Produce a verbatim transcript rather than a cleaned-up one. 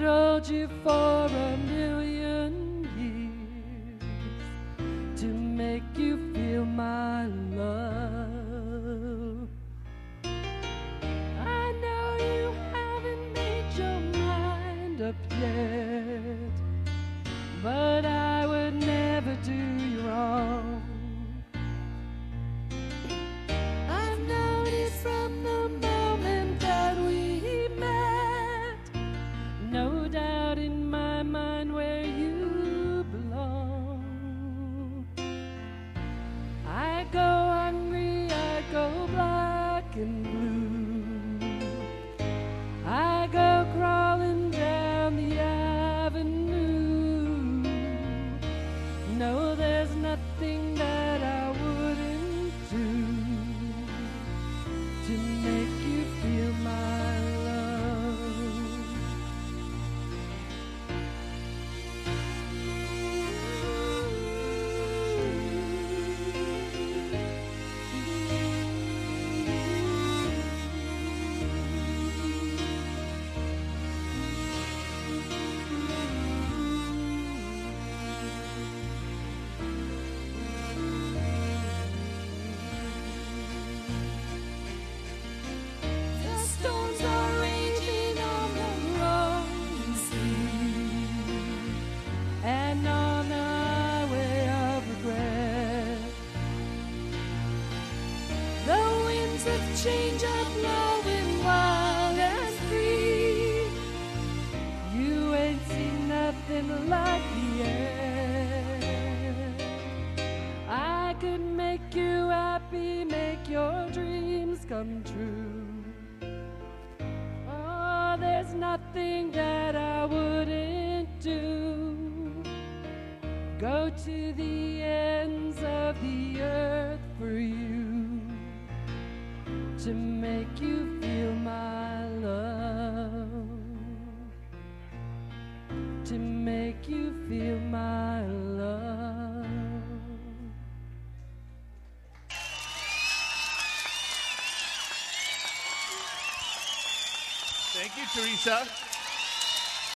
hold you for a million years to make you feel my love. I know you haven't made your mind up yet, but I would never do you wrong. I've known it from the moment that we met. No doubt in my mind where you belong. I go hungry, I go black and blue. I go crawling down the avenue. No, there's nothing that I wouldn't do to make you feel my love. The storms are raging on the rolling sea and on the highway of regret. The winds of change are blowing wild and free. You ain't seen nothing like the air. I could make you happy, make your dreams come true. Oh, there's nothing that I wouldn't do. Go to the ends of the earth for you to make you feel my love, to make you feel my love. Thank you, Teresa.